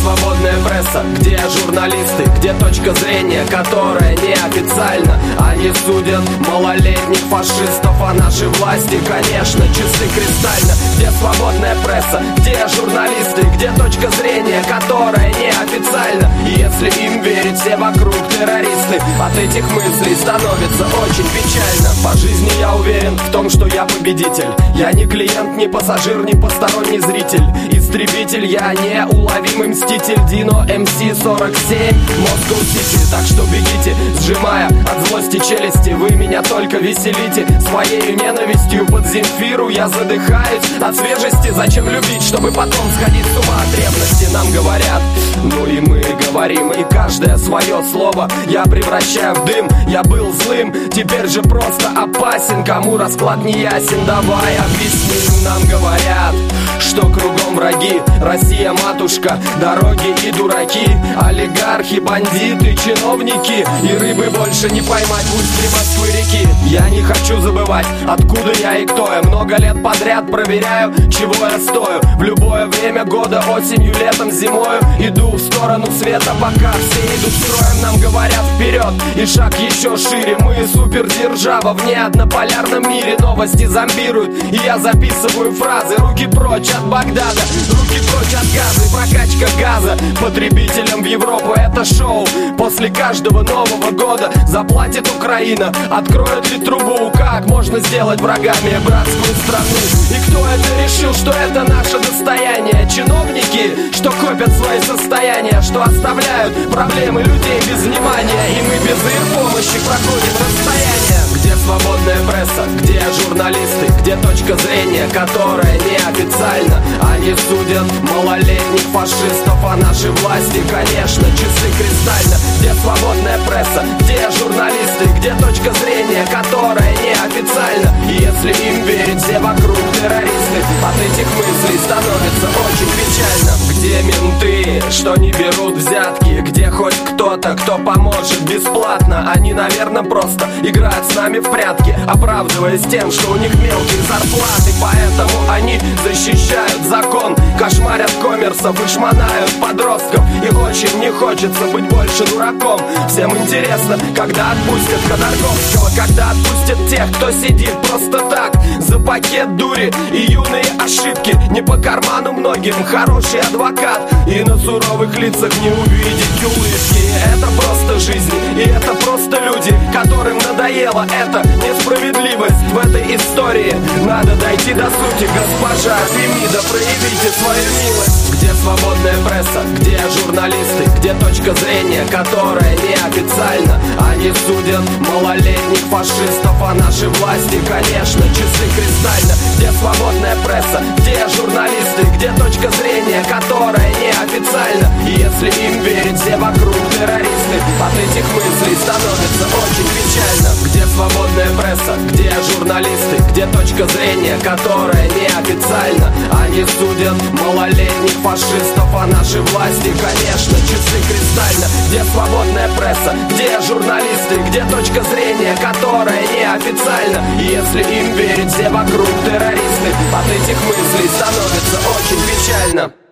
свободная пресса, где журналисты, где точка зрения, которая неофициально. Они судят малолетних фашистов, а наши власти, конечно, чисты кристально. Где свободная пресса, где журналисты, где точка зрения, которая неофициально. И если им верить, все вокруг террористы. От этих мыслей становится очень печально. По жизни я уверен в том, что я победитель. Я не клиент, не пассажир, не посторонний зритель. Истребитель, я неуловимый мститель. Дино МС-47, Москва Сити. Так что бегите, сжимая от злости челюсти. Вы меня только веселите своей ненавистью. Под Земфиру я задыхаюсь от свежести. Зачем любить, чтобы потом сходить с ума от ревности? Нам говорят, ну и мы говорим. И каждое свое слово я превращаю в дым. Я был злым, теперь же просто опасен. Кому расклад не ясен, давай объясним. Нам говорят, что кругом враги. Россия матушка, дороги и дураки, олигархи, бандиты, чиновники. И рыбы больше не поймать в устье Москвы-реки. Я не хочу забывать, откуда я и кто я. Много лет подряд проверяю, чего я стою. В любое время года, осенью, летом, зимою иду в сторону света, пока все идут строем. Нам говорят вперед и шаг еще шире. Мы супердержава в неоднополярном мире. Новости зомбируют, и я записываю фразы. Руки прочь от Багдада, руки прочь от газа. Прокачка газа потребителям в Европу. Это шоу после каждого Нового года. Заплатит Украина, откроет ли трубу? Как можно сделать врагами братскую страну? И кто это решил, что это наше достояние? Чиновники, что копят свои состояния, что оставляют проблемы людей без внимания. И мы без их помощи проходим расстояние. Где свободная пресса, где журналисты, где точка зрения, которая неофициально. Они судят малолетних фашистов, а наши власти, конечно, чисты кристально. Где свободная пресса, где журналисты, где точка зрения, которая неофициально. И если им верить, все вокруг террористы. От этих мыслей становится очень печально. Где менты, что не берут взятки? Где хоть кто-то, кто поможет бесплатно? Они, наверное, просто играют с нами в прятки, оправдываясь тем, что у них мелкие зарплаты. Поэтому они защищают закон, кошмарят коммерсов и шмонают подростков. И очень не хочется быть больше дураком. Всем интересно, когда отпустят Ходорковского, когда отпустят тех, кто сидит просто так за пакет дури и юные ошибки. Не по карману многим хороший адвокат, и на суровых лицах не увидеть улыбки. Это просто жизнь, и это просто люди, которым надоело эта несправедливость в этой истории. Надо дойти до сути, госпожа Фемида, проявите свою милость. Где свободная пресса, где журналисты, где точка зрения, которая неофициально. Они судят малолетних фашистов, а наши власти, конечно, чисты кристально. Где свободная пресса, где журналисты, где точка зрения, которая неофициально. И если им верить, все вокруг террористы. От этих мыслей становится очень печально. Где свободная пресса, где журналисты, где точка зрения, которая неофициально. Они судят малолетних фашистов, а наши власти, конечно, чисты кристально. Где свободная пресса, где журналисты, где точка зрения, которая неофициально. И если им верить, все вокруг террористы. От этих мыслей становится очень печально.